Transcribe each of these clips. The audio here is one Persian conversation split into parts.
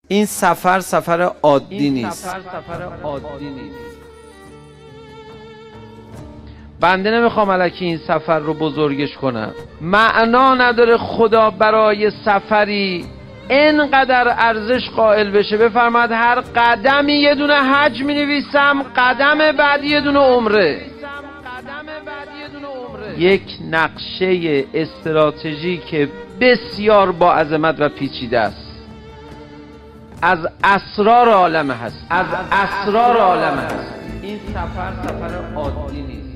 این سفر عادی نیست. بنده نمیخوام الکی این سفر رو بزرگش کنم. معنا نداره خدا برای سفری اینقدر ارزش قائل بشه بفرماد هر قدمی یه دونه حج مینویسم، قدم بعدی یه دونه عمره. یک نقشه استراتژی که بسیار با عظمت و پیچیده است، از اسرار عالم هست، این سفر عادی نیست.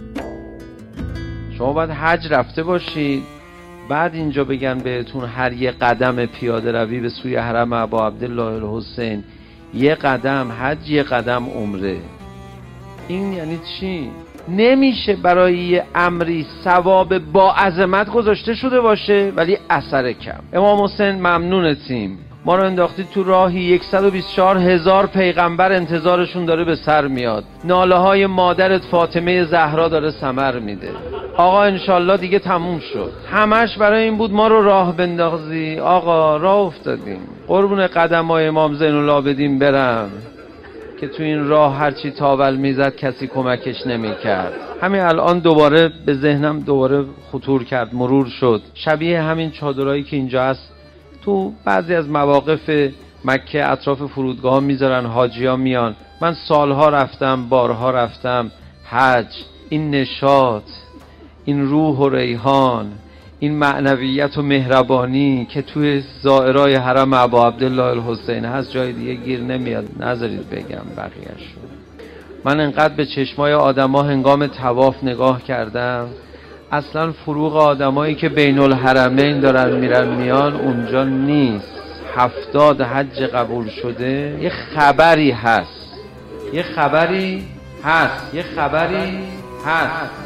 شما باید حج رفته باشید، بعد اینجا بگن بهتون هر یه قدم پیاده روی به سوی حرم ابا عبدالله الحسین یه قدم حج، یه قدم عمره. این یعنی چی؟ نمیشه برای یه امری ثواب با عظمت گذاشته شده باشه ولی اثر کم. امام حسین ممنونتیم، ما رو انداختید تو راهی 124,000 پیغمبر انتظارشون داره به سر میاد، ناله های مادرت فاطمه زهرا داره ثمر میده. آقا انشالله دیگه تموم شد. همش برای این بود ما رو راه بندازی. آقا راه افتادیم، قربون قدمای امام زین العابدین برم که تو این راه هرچی تاول میزد کسی کمکش نمیکرد. همین الان دوباره به ذهنم دوباره خطور کرد، مرور شد، شبیه همین چادرایی که اینجا هست تو بعضی از مواقف مکه اطراف فرودگاه میذارن، حاجی‌ها میان. من سالها رفتم، بارها رفتم حج. این نشاط، این روح و ریحان، این معنویت و مهربانی که توی زائرای حرم ابا عبدالله الحسین هست جای دیگه گیر نمیاد. نذارید بگم بقیه‌شو. من انقدر به چشمای آدما هنگام طواف نگاه کردم، اصلا فروغ آدمایی که بین الحرمین دارن میرن میان اونجا نیست. 70 حج قبول شده. یه خبری هست.